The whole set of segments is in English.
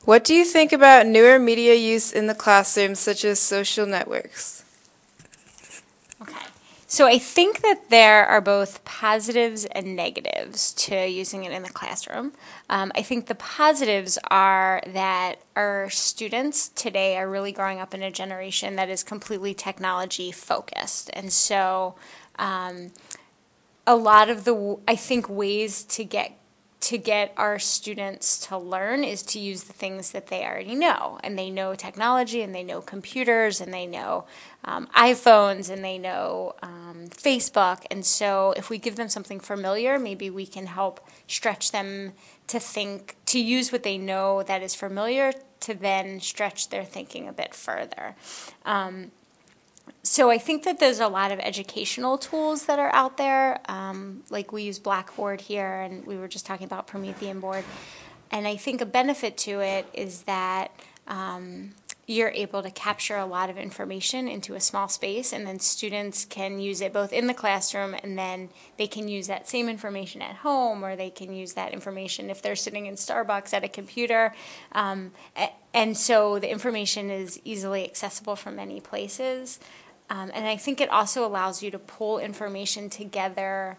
What do you think about newer media use in the classroom, such as social networks? Okay. So I think that there are both positives and negatives to using it in the classroom. I think the positives are that our students today are really growing up in a generation that is completely technology focused. And so a lot of the, I think, ways to get our students to learn is to use the things that they already know. And they know technology, and they know computers, and they know iPhones, and they know Facebook. And so if we give them something familiar, maybe we can help stretch them to think, to use what they know that is familiar, to then stretch their thinking a bit further. So I think that there's a lot of educational tools that are out there. Like we use Blackboard here, and we were just talking about Promethean board. And I think a benefit to it is that you're able to capture a lot of information into a small space, and then students can use it both in the classroom, and then they can use that same information at home, or they can use that information if they're sitting in Starbucks at a computer. And so the information is easily accessible from many places. And I think it also allows you to pull information together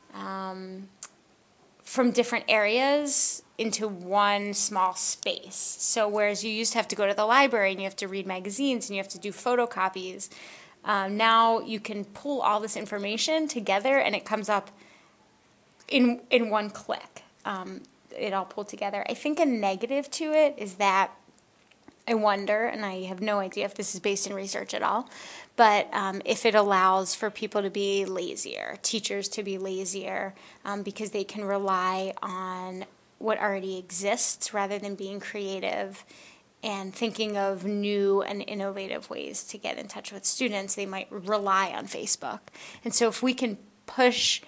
from different areas into one small space. So whereas you used to have to go to the library and you have to read magazines and you have to do photocopies, now you can pull all this information together and it comes up in one click. It all pulled together. I think a negative to it is that I wonder, and I have no idea if this is based in research at all, but if it allows for people to be lazier, teachers to be lazier, because they can rely on what already exists rather than being creative and thinking of new and innovative ways to get in touch with students. They might rely on Facebook. And so if we can push,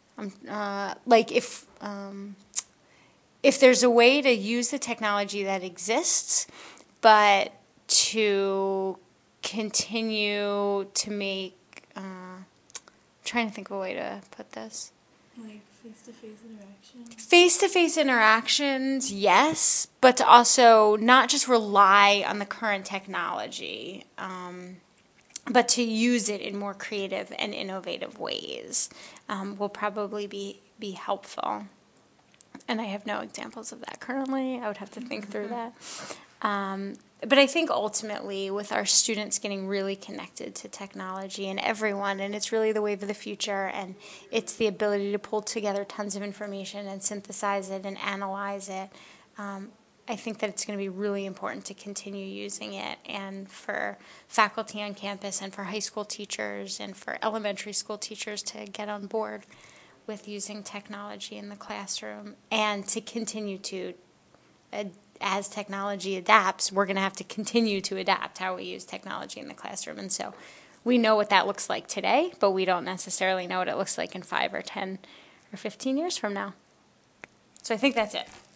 if there's a way to use the technology that exists, but to continue to make, trying to think of a way to put this. Like face-to-face interactions? Face-to-face interactions, yes, but to also not just rely on the current technology, but to use it in more creative and innovative ways will probably be helpful. And I have no examples of that currently. I would have to think through that. But I think ultimately with our students getting really connected to technology and everyone, and it's really the wave of the future, and it's the ability to pull together tons of information and synthesize it and analyze it, I think that it's going to be really important to continue using it, and for faculty on campus and for high school teachers and for elementary school teachers to get on board with using technology in the classroom, and to continue to as technology adapts, we're going to have to continue to adapt how we use technology in the classroom. And so we know what that looks like today, but we don't necessarily know what it looks like in 5 or 10 or 15 years from now. So I think that's it.